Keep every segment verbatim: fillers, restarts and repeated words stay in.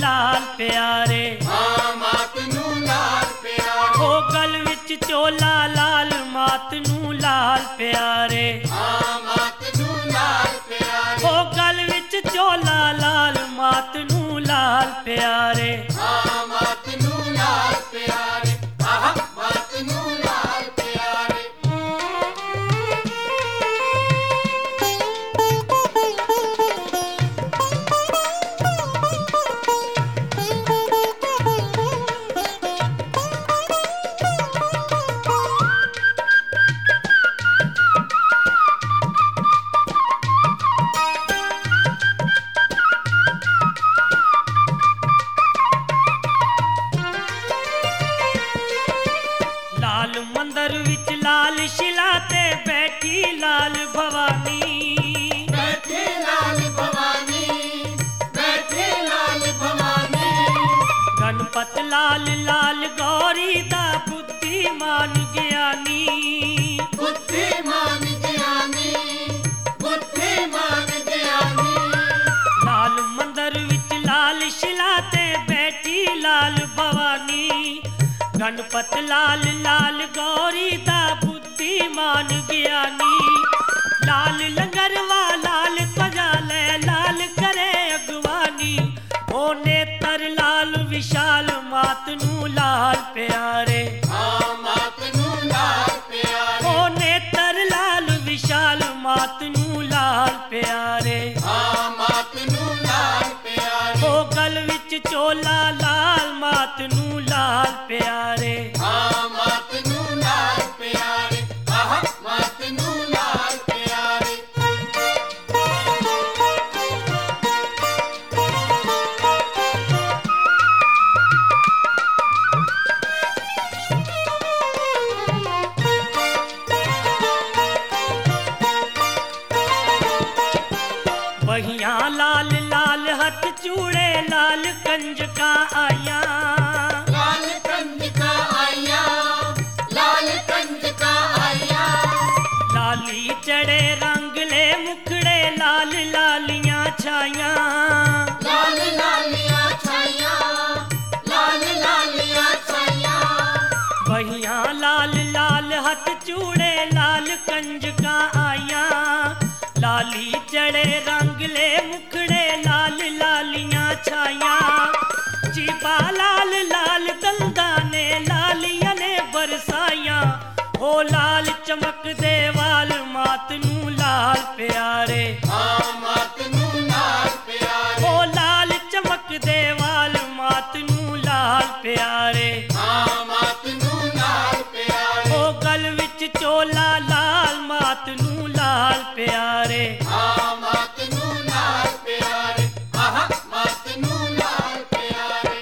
लाल प्यारे, हाँ मात नू लाल प्यारे, ओ गल विच चोला लाल मात नू लाल प्यारे, हाँ मात नू लाल प्यारे, ओ गल विच चोला लाल मात नू लाल प्यारे। हाँ मात नू लाल प्यारे, आहा मात नू लाल प्यारे। लाल मंदिर विच लाल शिला ते बैठी लाल भवानी, बैठी लाल भवानी, बैठी लाल भवानी, गणपत लाल लाल गौरी दा बुद्धिमान ज्ञानी, बुद्धिमान ज्ञानी, बुद्धिमान ज्ञानी, लाल मंदिर विच लाल शिला ते बैठी लाल भवानी, गणपत लाल लाल गौरी दा बुद्धिमान ज्ञानी, लाल लंगरवा लाल ध्वजा लै लाल करे अगवानी, ओ नेत्र लाल विशाल मात नू लाल प्यारे, हाँ मात नू लाल प्यारे, ओ नेत्र लाल विशाल मात नू लाल प्यारे, हाँ मात नू लाल प्यारे, ओ गल विच चोला लाल मात नू लाल प्यारे। हाँ मात नू लाल प्यारे, आहा मात नू लाल प्यारे। बहिया लाल लाल हथ चूड़े लाल कंजका आया, लाल कंज का आया, लाल कंज का आया, लाली चढ़े रंग ले मुखड़े लाल लालियां छाया, लाल लालिया छाया, लाल लालिया छाया, बहिया लाल लाल हथ चूड़े लाल कंजका आया, लाली चढ़े रंग ले मुखड़े लाल लालियां छाया, जीबा लाल लाल दंदा ने लालियां ने बरसाया, ओ लाल चमक दे वाल मात नू लाल प्यारे, हाँ मात नू लाल प्यारे, ओ लाल चमक दे वाल मात नू लाल प्यारे, हाँ मात नू लाल प्यारे, ओ गल विच चोला लाल मात नू लाल प्यारे। हाँ मात नू लाल प्यारे, आहा मात नू लाल प्यारे।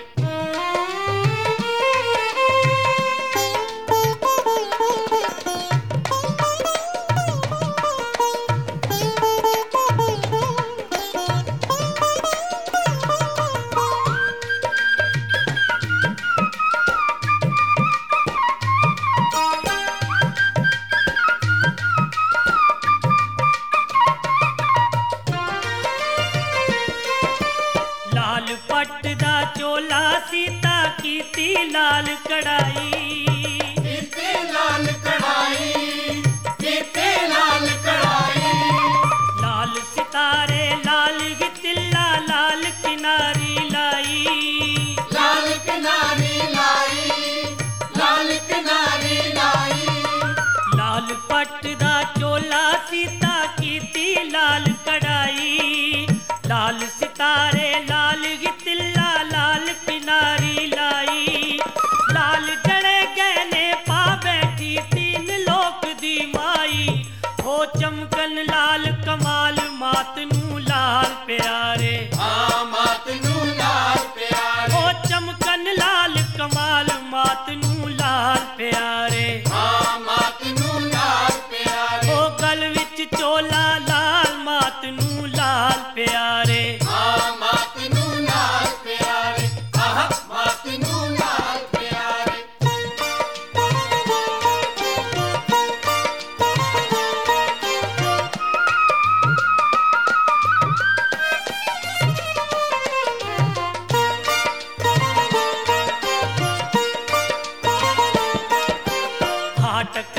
लाल पट्ट दा चोला सीता कीती लाल कढ़ाई, कीते लाल कढ़ाई, कीते लाल कढ़ाई, लाल सितारे लाल गितिल्ला लाल किनारी लाई, लाल किनारी लाई, लाल किनारी लाई, लाल पट्ट दा चोला सीता कीती लाल कढ़ाई, लाल सितारे लाल गितिल्ला लाल किनारी लाई, लाल जड़े गहने पा बैठी तीन लोक दी माई, हो चमकन लाल कमाल मात नू लाल प्यारे, हाँ मात नू लाल प्यारे, हो चमकन लाल कमाल मात नू लाल प्यारे, हाँ मात नू लाल प्यारे, ओ गल विच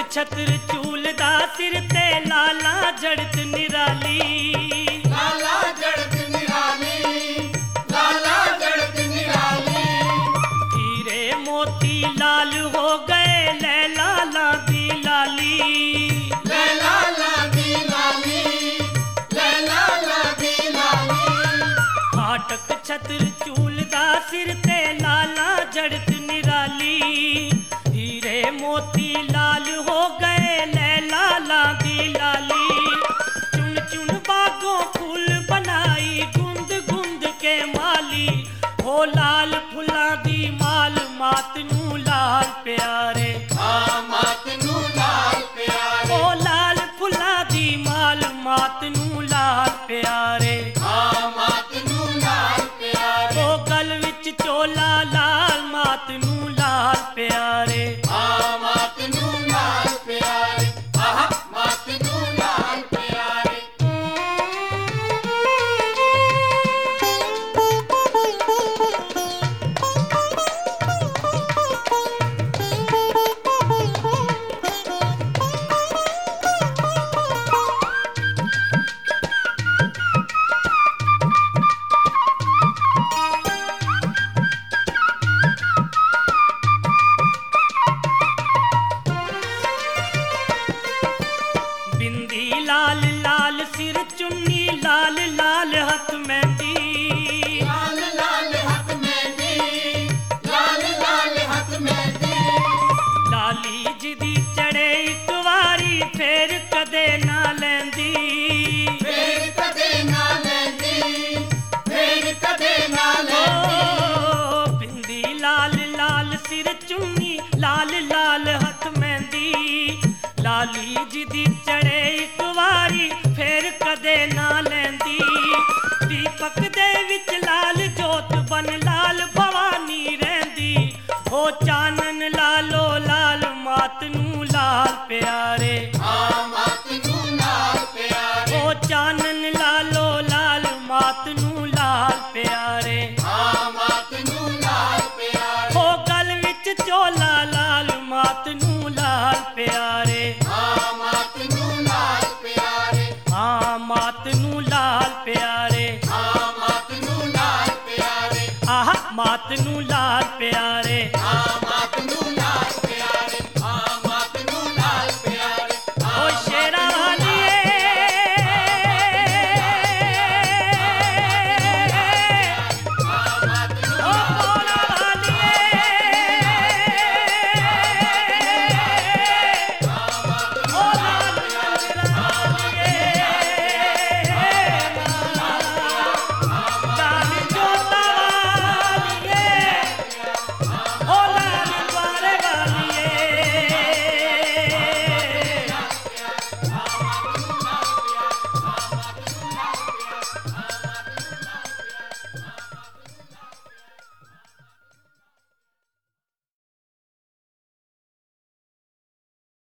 ਛਤਰ ਚੂਲ ਦਾ ਸਿਰ ਤੇ ਲਾਲਾ ਜੜਤ ਨਿਰਾਲੀ ਲਾਲਾ ਜੜਤ ਨਿਰਾਲੀ ਲਾਲਾ ਜੜਤ ਨਿਰਾਲੀ ਹੀਰੇ ਮੋਤੀ ਲਾਲ ਹੋ ਗਏ ਲੈ ਲਾਲਾ ਦੀ ਲਾਲੀ ਲੈ ਲਾਲਾ ਦੀ ਲਾਲੀ ਲੈ ਲਾਲਾ ਦੀ ਲਾਲੀ ਫਾਟਕ ਛਤਰ ਚੂਲ ਦਾ ਸਿਰ ਤੇ ਲਾਲਾ ਜੜਤ ਨਿਰਾਲੀ ਹੀਰੇ ਮੋਤੀ ਲਾਲ ਹੋ ਗਏ ਲੈ ਲਾਲਾ ਦੀ ਲਾਲੀ ਚੁਣ ਚੁਣ ਬਾਗੋਂ ਫੁੱਲ ਬਣਾਈ ਗੁੰਦ ਗੁੰਦ ਕੇ ਮਾਲੀ ਹੋ ਲਾਲ ਫੁੱਲਾਂ ਦੀ ਮਾਲ ਮਾਤ ਨੂੰ ਲਾਲ ਪਿਆਰੇ ਆ ਮਾਤ ਨੂੰ ਲਾਲ ਪਿਆਰੇ ਹੋ ਲਾਲ ਫੁੱਲਾਂ ਦੀ ਮਾਲ ਮਾਤ ਨੂੰ ਲਾਲ ਪਿਆਰੇ ਆ ਮਾਤ ਨੂੰ ਲਾਲ ਪਿਆਰੇ ਉਹ ਗਲ ਵਿੱਚ ਚੋਲਾ ਲਾਲ ਮਾਤ ਨੂੰ ਲਾਲ ਪਿਆਰੇ ਆ ਮਾਤ ਨੂੰ ਲਾਲ ਪਿਆਰੇ ਆਹ ਮਾਤ ਨੂੰ ਲਾਲ ਪਿਆਰੇ ਬਿੰਦੀ ਲਾਲ ਲਾਲ ਸਿਰ ਚੁੰਨੀ ਲਾਲ ਲਾਲ ਹੱਥ ਮਹਿੰਦੀ ਲਾਲ ਲਾਲ ਹੱਥ ਮਹਿੰਦੀ ਲਾਲ ਲਾਲ ਹੱਥ ਮਹਿੰਦੀ ਲਾਲੀ ਜੀ ਦੀ ਚੜੇ ਇੱਕ ਵਾਰੀ ਫੇਰ ਕਦੇ ਨਾ ਲੈਂਦੀ ਫੇਰ ਕਦੇ ਨਾ ਲੈਂਦੀ ਫੇਰ ਕਦੇ ਨਾ ਲੈਂਦੀ ਓ ਬਿੰਦੀ ਲਾਲ ਲਾਲ ਸਿਰ ਚੁੰਨੀ ਲਾਲ ਲਾਲ ਹੱਥ ਮਹਿੰਦੀ ਲਾਲੀ ਜੀ ਦੀ ਚੜੇ ਇੱਕ ਵਾਰੀ ਫੇਰ ਕਦੇ ਨਾ ਲੈਂਦੀ ਦੀਪਕ ਦੇ ਵਿੱਚ ਲਾਲ ਜੋਤ ਬਨ ਲਾਲ ਭਵਾਨੀ ਰਹਿੰਦੀ ਹੋ ਚਾਨਣ ਲਾਲੋ ਲਾਲ ਮਾਤ ਨੂੰ ਲਾਲ ਪਿਆਰੇ ਆ ਮਾਤ ਨੂੰ ਲਾਲ ਪਿਆਰੇ ਹੋ ਚਾਨਣ ਲਾਲੋ ਲਾਲ ਮਾਤ ਨੂੰ ਲਾਲ ਪਿਆਰੇ ਆ ਮਾਤ ਨੂੰ ਲਾਲ ਪਿਆਰੇ ਹੋ ਗਲ ਵਿੱਚ ਚੋਲਾ ਲਾਲ ਮਾਤ ਨੂੰ ਲਾਲ ਪਿਆਰੇ ਆ ਮਾਤ ਨੂੰ ਲਾਲ ਪਿਆਰੇ ਹਾਂ ਮਾਤ ਨੂੰ ਲਾਲ ਪਿਆਰੇ ਆ ਮਾਤ ਨੂੰ ਲਾਲ ਪਿਆਰੇ ਆਹ ਮਾਤ ਨੂੰ ਲਾਲ ਪਿਆਰੇ ਆ